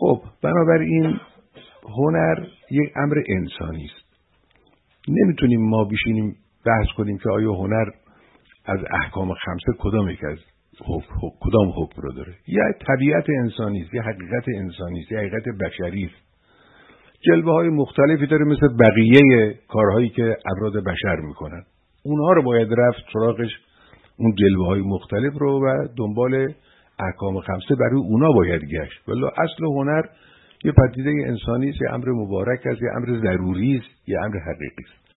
خب بنابراین هنر یک امر انسانی است. نمیتونیم ما بشینیم بحث کنیم که آیا هنر از احکام خمسه کدام حکم رو داره. یا طبیعت انسانی است، یا حقیقت انسانی است، یا حقیقت بشری است. جلوه‌های مختلفی داره مثل بقیه کارهایی که افراد بشر میکنن. اونها رو باید رفت سراغش، اون جلوه‌های مختلف رو، و دنبال احکام خمسه برای اونا باید گشت. ولی اصل هنر یه پدیده انسانی است، یه امر مبارک است، یه امر ضروری است، یه امر حقیقی است.